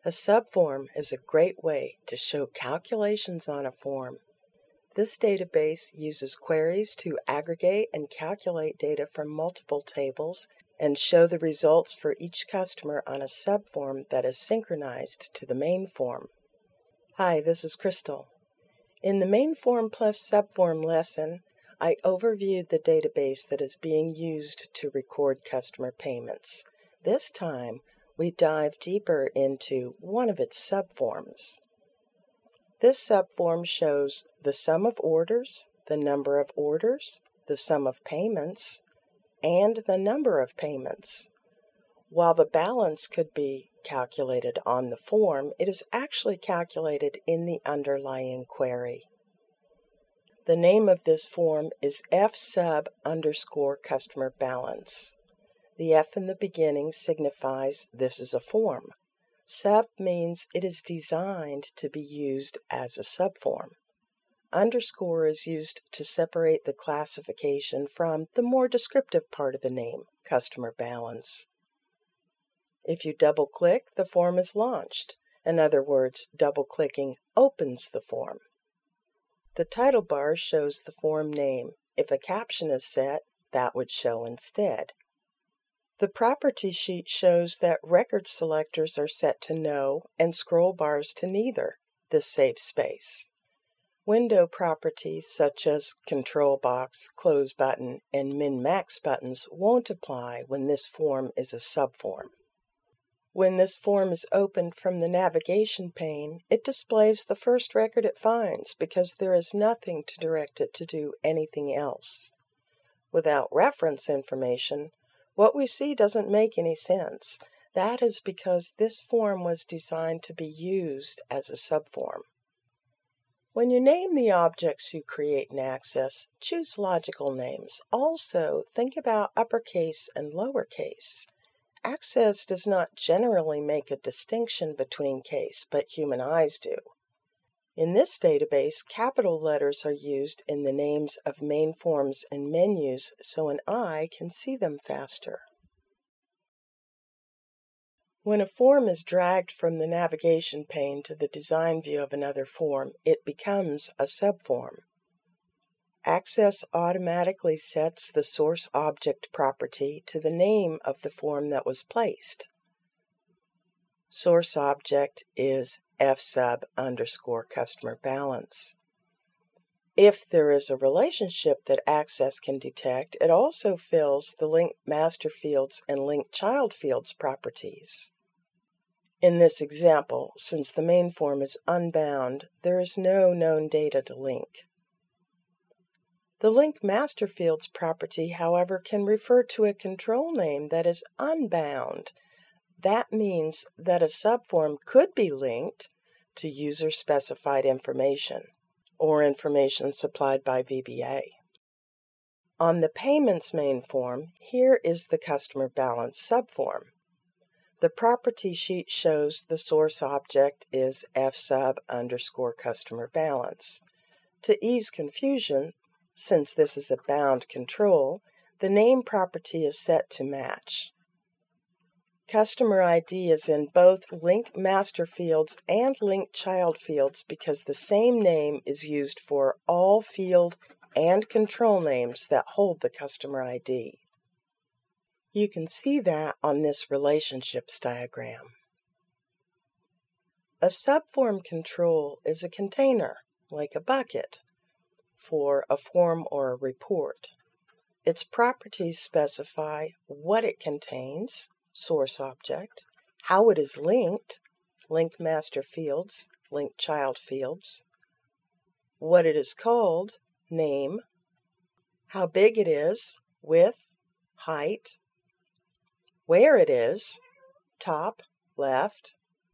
A subform is a great way to show calculations on a form. This database uses queries to aggregate and calculate data from multiple tables and show the results for each customer on a subform that is synchronized to the main form. Hi, this is Crystal. In the main form plus subform lesson, I overviewed the database that is being used to record customer payments. This time, we dive deeper into one of its subforms. This subform shows the sum of orders, the number of orders, the sum of payments, and the number of payments. While the balance could be calculated on the form, it is actually calculated in the underlying query. The name of this form is fsub_customer balance. The F in the beginning signifies this is a form. Sub means it is designed to be used as a subform. Underscore is used to separate the classification from the more descriptive part of the name, customer balance. If you double-click, the form is launched. In other words, double-clicking opens the form. The title bar shows the form name. If a caption is set, that would show instead. The property sheet shows that record selectors are set to no and scroll bars to neither. This saves space. Window properties such as control box, close button, and min-max buttons won't apply when this form is a subform. When this form is opened from the navigation pane, it displays the first record it finds because there is nothing to direct it to do anything else. Without reference information, what we see doesn't make any sense. That is because this form was designed to be used as a subform. When you name the objects you create in Access, choose logical names. Also, think about uppercase and lowercase. Access does not generally make a distinction between case, but human eyes do. In this database, capital letters are used in the names of main forms and menus so an eye can see them faster. When a form is dragged from the navigation pane to the design view of another form, it becomes a subform. Access automatically sets the source object property to the name of the form that was placed. Source object is fsub_customer balance. If there is a relationship that Access can detect, it also fills the linked master fields and linked child fields properties. In this example, since the main form is unbound, there is no known data to link. The link master fields property, however, can refer to a control name that is unbound. That means that a subform could be linked to user-specified information or information supplied by VBA. On the payments main form, here is the customer balance subform. The property sheet shows the source object is fsub_customer balance. To ease confusion, since this is a bound control, the name property is set to match. Customer ID is in both link master fields and link child fields because the same name is used for all field and control names that hold the customer ID. You can see that on this relationships diagram. A subform control is a container, like a bucket, for a form or a report. Its properties specify what it contains, source object, how it is linked, link master fields, link child fields, what it is called, name, how big it is, width, height, where it is, top, left,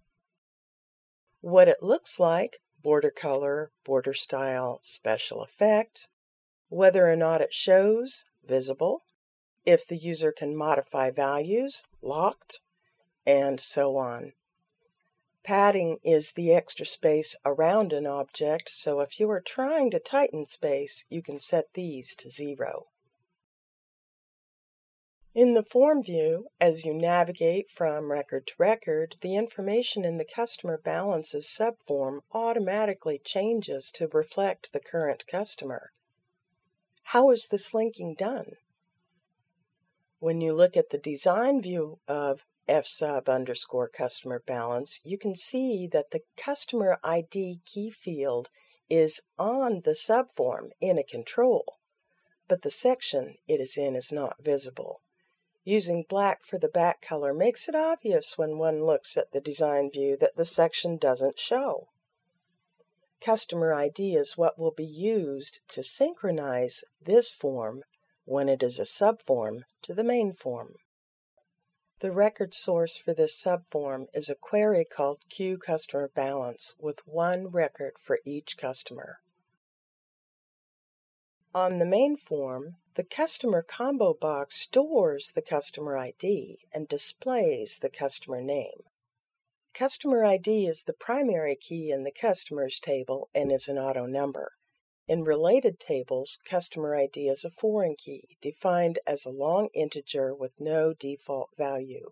what it looks like, border color, border style, special effect, whether or not it shows, visible, if the user can modify values, locked, and so on. Padding is the extra space around an object, so if you are trying to tighten space, you can set these to 0. In the form view, as you navigate from record to record, the information in the customer balances subform automatically changes to reflect the current customer. How is this linking done? When you look at the design view of FSUB_customer balance, you can see that the customer ID key field is on the subform in a control, but the section it is in is not visible. Using black for the back color makes it obvious when one looks at the design view that the section doesn't show. Customer ID is what will be used to synchronize this form when it is a subform to the main form. The record source for this subform is a query called QCustomerBalance with one record for each customer. On the main form, the customer combo box stores the customer ID and displays the customer name. Customer ID is the primary key in the customers table and is an auto number. In related tables, customer ID is a foreign key, defined as a long integer with no default value.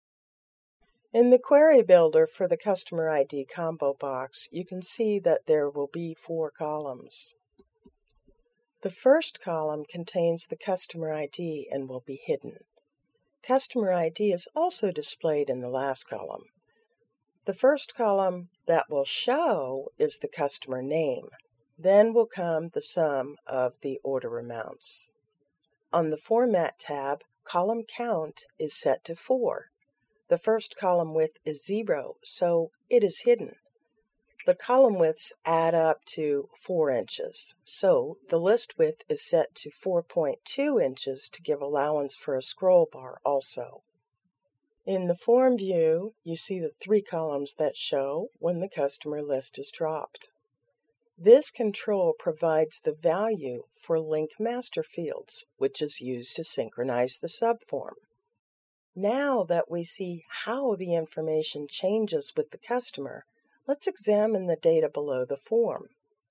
In the query builder for the customer ID combo box, you can see that there will be 4 columns. The first column contains the customer ID and will be hidden. Customer ID is also displayed in the last column. The first column that will show is the customer name. Then will come the sum of the order amounts. On the Format tab, column count is set to 4. The first column width is 0, so it is hidden. The column widths add up to 4 inches, so the list width is set to 4.2 inches to give allowance for a scroll bar also. In the form view, you see the 3 columns that show when the customer list is dropped. This control provides the value for link master fields, which is used to synchronize the subform. Now that we see how the information changes with the customer, let's examine the data below the form.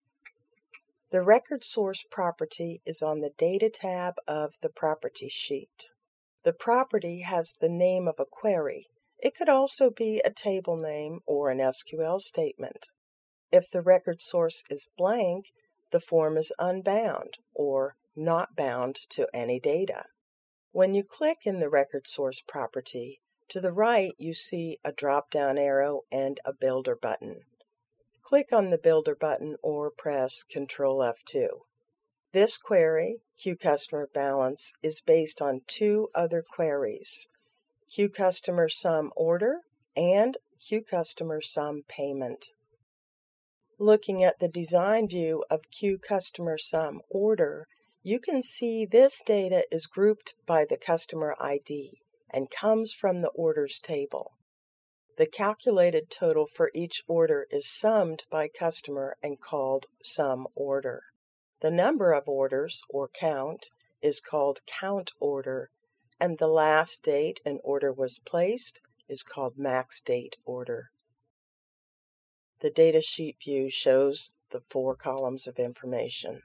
The record source property is on the Data tab of the property sheet. The property has the name of a query. It could also be a table name or an SQL statement. If the record source is blank, the form is unbound or not bound to any data. When you click in the record source property, to the right you see a drop-down arrow and a Builder button. Click on the Builder button or press Ctrl F2. This query, QCustomerBalance, is based on 2 other queries, QCustomerSumOrder and QCustomerSumPayment. Looking at the design view of QCustomerSumOrder, you can see this data is grouped by the customer ID and comes from the orders table. The calculated total for each order is summed by customer and called SumOrder. The number of orders, or count, is called CountOrder, and the last date an order was placed is called MaxDateOrder. The datasheet view shows the 4 columns of information.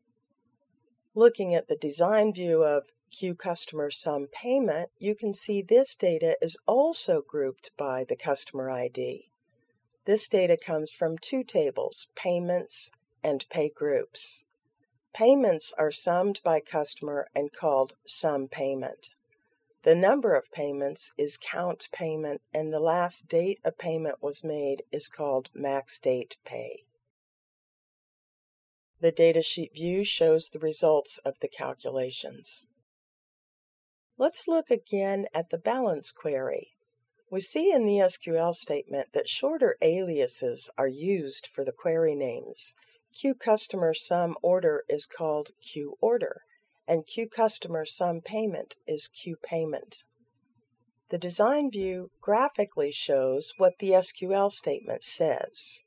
Looking at the design view of QCustomerSumPayment, you can see this data is also grouped by the customer ID. This data comes from 2 tables, Payments and PayGroups. Payments are summed by customer and called SumPayment. The number of payments is CountPayment, and the last date a payment was made is called MaxDatePay. The datasheet view shows the results of the calculations. Let's look again at the balance query. We see in the SQL statement that shorter aliases are used for the query names. QCustomerSumOrder is called QOrder, and QCustomerSumPayment is QPayment. The design view graphically shows what the SQL statement says.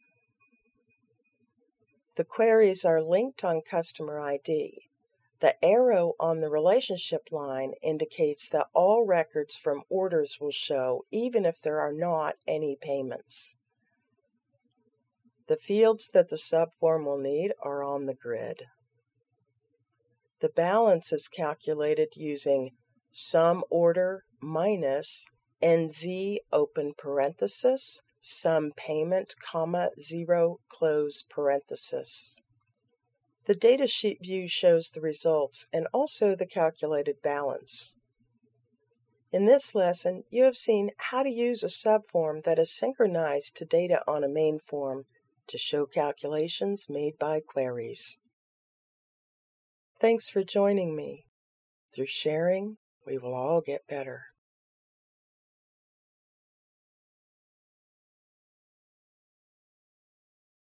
The queries are linked on customer ID. The arrow on the relationship line indicates that all records from orders will show even if there are not any payments. The fields that the subform will need are on the grid. The balance is calculated using sum order minus NZ open parenthesis, sum payment, comma, 0 close parenthesis. The data sheet view shows the results and also the calculated balance. In this lesson, you have seen how to use a subform that is synchronized to data on a main form to show calculations made by queries. Thanks for joining me. Through sharing, we will all get better.